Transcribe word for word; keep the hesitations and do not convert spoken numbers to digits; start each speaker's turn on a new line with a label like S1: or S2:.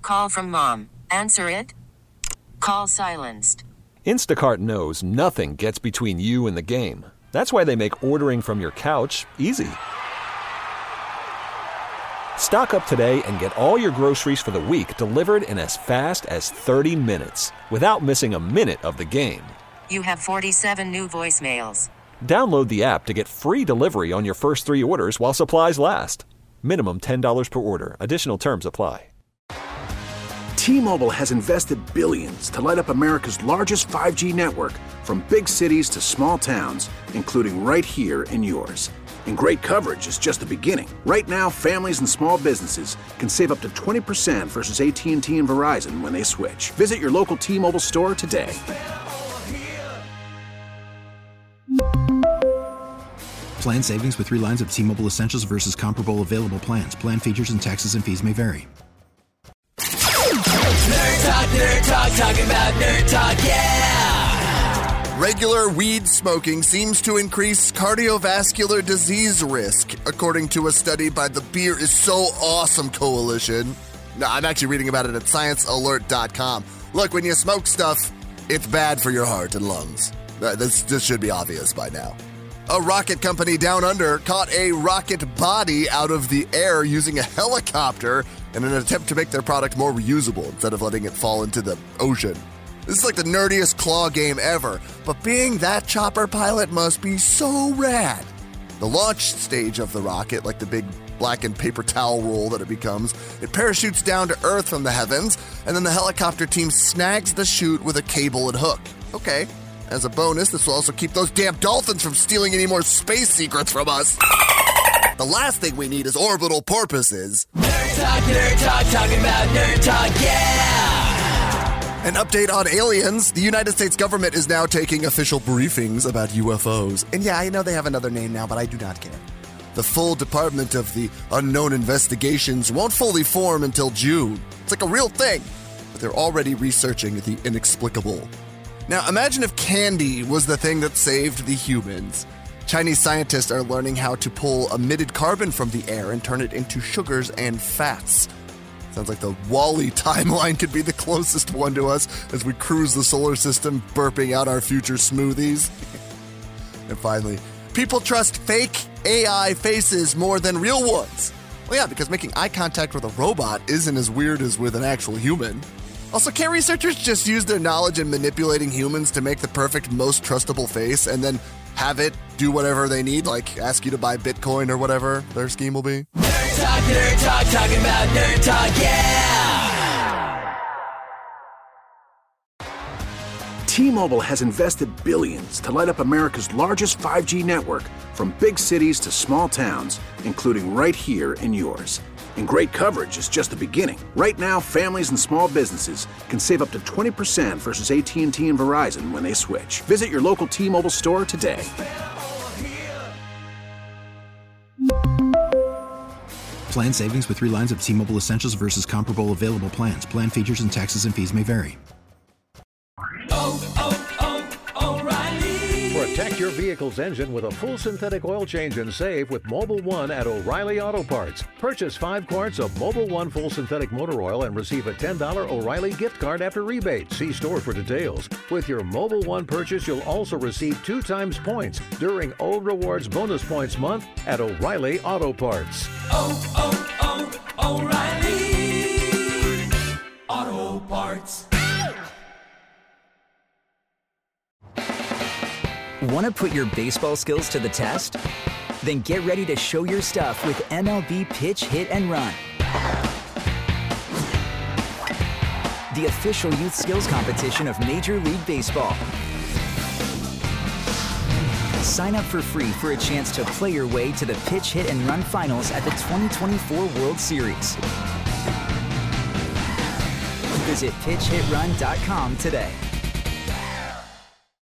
S1: call from mom. Answer it. Call silenced.
S2: Instacart knows nothing gets between you and the game. That's why they make ordering from your couch easy. Stock up today and get all your groceries for the week delivered in as fast as thirty minutes without missing a minute of the game.
S1: You have forty-seven new voicemails.
S2: Download the app to get free delivery on your first three orders while supplies last. Minimum ten dollars per order. Additional terms apply.
S3: T-Mobile has invested billions to light up America's largest five G network, from big cities to small towns, including right here in yours. And great coverage is just the beginning. Right now, families and small businesses can save up to twenty percent versus A T and T and Verizon when they switch. Visit your local T-Mobile store today.
S4: Plan savings with three lines of T-Mobile Essentials versus comparable available plans. Plan features and taxes and fees may vary.
S5: Nerd Talk, Nerd Talk, talking about Nerd Talk, yeah!
S6: Regular weed smoking seems to increase cardiovascular disease risk, according to a study by the Beer is So Awesome Coalition. No, I'm actually reading about it at science alert dot com. Look, when you smoke stuff, it's bad for your heart and lungs. This, this should be obvious by now. A rocket company down under caught a rocket body out of the air using a helicopter in an attempt to make their product more reusable instead of letting it fall into the ocean. This is like the nerdiest claw game ever, but being that chopper pilot must be so rad. The launch stage of the rocket, like the big blackened paper towel roll that it becomes, it parachutes down to Earth from the heavens, and then the helicopter team snags the chute with a cable and hook. Okay. As a bonus, this will also keep those damn dolphins from stealing any more space secrets from us. The last thing we need is orbital porpoises.
S5: Nerd Talk, Nerd Talk, talking about Nerd Talk, yeah!
S6: An update on aliens. The United States government is now taking official briefings about U F Os. And yeah, I know they have another name now, but I do not care. The full Department of the Unknown Investigations won't fully form until June. It's like a real thing, but they're already researching the inexplicable. Now, imagine if candy was the thing that saved the humans. Chinese scientists are learning how to pull emitted carbon from the air and turn it into sugars and fats. Sounds like the WALL-E timeline could be the closest one to us as we cruise the solar system, burping out our future smoothies. And finally, people trust fake A I faces more than real ones. Well, yeah, because making eye contact with a robot isn't as weird as with an actual human. Also, can't researchers just use their knowledge in manipulating humans to make the perfect, most trustable face and then have it do whatever they need, like ask you to buy Bitcoin or whatever their scheme will be?
S5: Nerd Talk, Nerd Talk, talking about Nerd Talk, yeah!
S3: T-Mobile has invested billions to light up America's largest five G network, from big cities to small towns, including right here in yours. And great coverage is just the beginning. Right now, families and small businesses can save up to twenty percent versus A T and T and Verizon when they switch. Visit your local T-Mobile store today.
S4: Plan savings with three lines of T-Mobile Essentials versus comparable available plans. Plan features and taxes and fees may vary.
S5: Oh, oh, oh, O'Reilly!
S7: Protect your vehicle's engine with a full synthetic oil change and save with Mobil one at O'Reilly Auto Parts. Purchase five quarts of Mobil one full synthetic motor oil and receive a ten dollars O'Reilly gift card after rebate. See store for details. With your Mobil one purchase, you'll also receive two times points during O Rewards Bonus Points Month at O'Reilly Auto Parts.
S5: Oh, oh, oh, O'Reilly Auto Parts.
S8: Want to put your baseball skills to the test? Then get ready to show your stuff with M L B Pitch, Hit, and Run. The official youth skills competition of Major League Baseball. Sign up for free for a chance to play your way to the Pitch, Hit, and Run finals at the twenty twenty-four World Series. Visit pitch hit run dot com today.